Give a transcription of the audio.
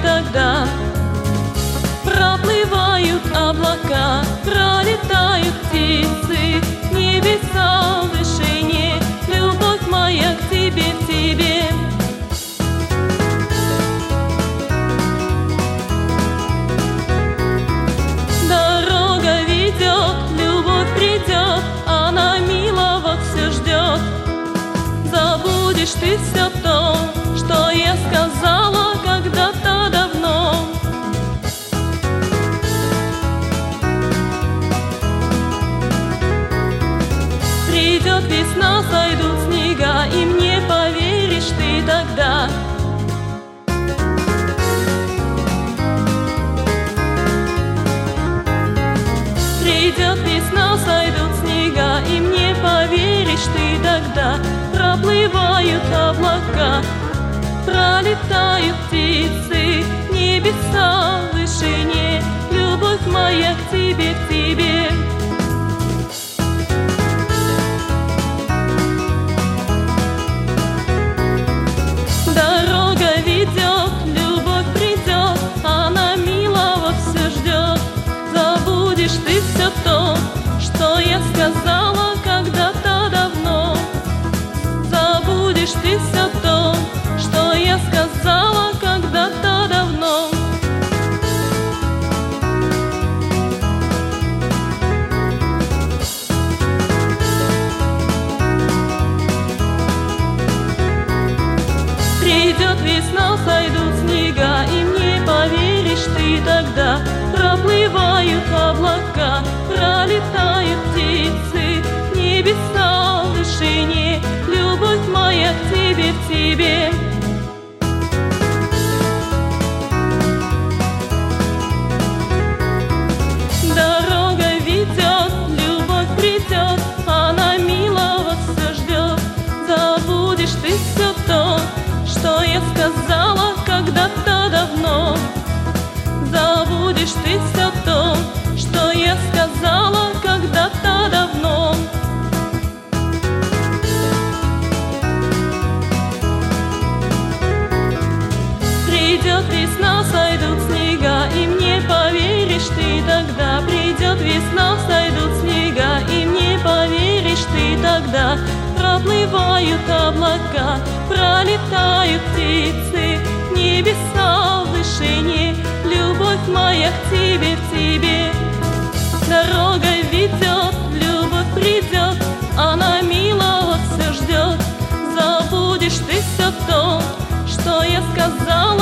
тогда. Проплывают облака, пролетают птицы, небеса в вышине, любовь моя к тебе, к тебе. Дорога ведет, любовь придет, она милого все ждет. Забудешь ты все то, что я сказала когда-то давно. Придет весна, сойдут снега, и мне поверишь ты тогда. Придет весна, сойдут снега, и мне поверишь ты тогда. Проплывают облака, пролетают птицы, небеса в вышине, любовь моя к тебе, к тебе. Дорога ведет, любовь придет, она милого все ждет. Забудешь ты все то, что я сказала когда-то давно. Забудешь ты все то, что я сказала когда-то давно. Придет весна, сойдут снега, и мне поверишь ты тогда. Проплывают облака, пролетают птицы, небеса в вышине, любовь моя к тебе, к тебе. Дорога ведет, любовь придет, она милого все ждет. Забудешь ты все то, что я сказала когда-то давно. Забудешь ты все то, что я сказала когда-то давно. Придет весна, сойдут снега, и мне поверишь ты тогда. Придет весна, сойдут снега, и мне поверишь ты тогда. Проплывают облака, пролетают птицы, небеса в вышине, любовь моя к тебе, к тебе. Дорога ведет, любовь придет, она милого все ждет. Забудешь ты все то, что я сказала